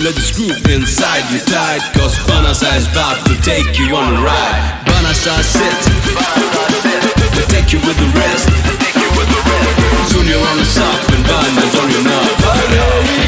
Let this groove inside you tight, cause Banasa is about to take you on a ride. Banasa sit, we'll take you with the rest. Soon you're on the top and Bana's on your knob.